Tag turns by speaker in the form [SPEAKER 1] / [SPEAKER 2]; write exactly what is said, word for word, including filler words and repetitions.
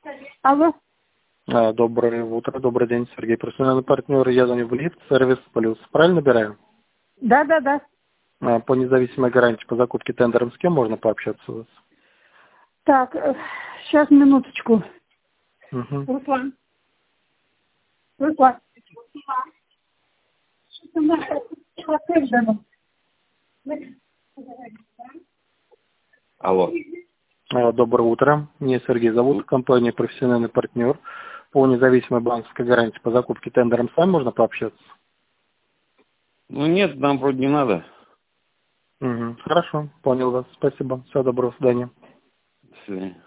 [SPEAKER 1] Алло.
[SPEAKER 2] А, Доброе утро, добрый день, Сергей, профессиональный партнер. Я звоню в лифт, сервис плюс. Правильно набираю?
[SPEAKER 1] Да, да, да.
[SPEAKER 2] А, По независимой гарантии по закупке тендером с кем можно пообщаться у вас?
[SPEAKER 1] Так, сейчас минуточку.
[SPEAKER 2] Угу.
[SPEAKER 1] Руслан. Руслан. Что-то надо отель дано.
[SPEAKER 3] Алло.
[SPEAKER 2] А, Доброе утро. Меня Сергей зовут, компания профессиональный партнер. По независимой банковской гарантии по закупке тендером с вами можно пообщаться?
[SPEAKER 3] Ну нет, нам вроде не надо.
[SPEAKER 2] Угу. Хорошо, понял вас. Спасибо. Всего доброго, до свидания.
[SPEAKER 3] До свидания.